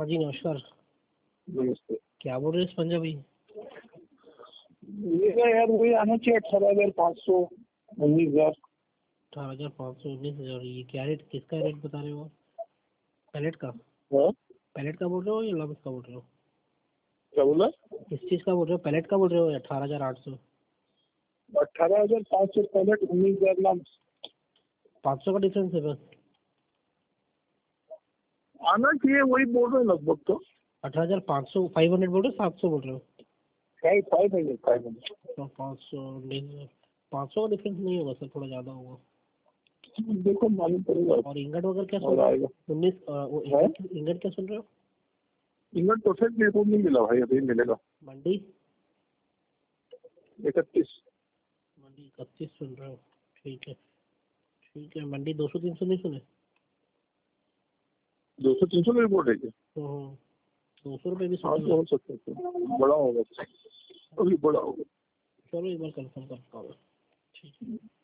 जी नमस्कार। नमस्ते। क्या बोल रहे हैं इस पंजाबी? मेरा यार वही आना चाहिए 18,500 19,000। 18,500 19,000। ये क्या रेट, किसका रेट बता रहे हो? पैलेट का? हाँ पैलेट का बोल रहे हो या लम्स का बोल रहे हो? क्या बोला? किस चीज़ का बोल रहे हो? पैलेट का बोल रहे हो या 18,800? 18,500 पहले 19,000 नाम 500 का डिफरेंस है बस। आना चाहिए, वही बोल रहे हैं लगभग। तो 18,500 500 बोल रहे हो, 700 बोल रहे हो? 500 तो 500 का डिफरेंस नहीं होगा सर, थोड़ा ज़्यादा होगा। देखो मालूम पड़ेगा। और इंगट वगैरह क्या सुन और रहे हो? आएगा 19 है। इंगट क्या सुन रहे हो? इंगट परफेक्ट रिपोर्ट नहीं मिला भाई, अभी मिलेगा। मंडी 31 मंडी 31 सुन रहे हो? ठीक है ठीक है। मंडी 200-300 नहीं सुने? 200-300 की रिपोर्ट है क्या? 200 रुपये भी हाँ सुने तो ना? हो सकता है, बड़ा होगा, अभी बड़ा होगा। चलो एक बार कंफर्म करता हूँ। ठीक है।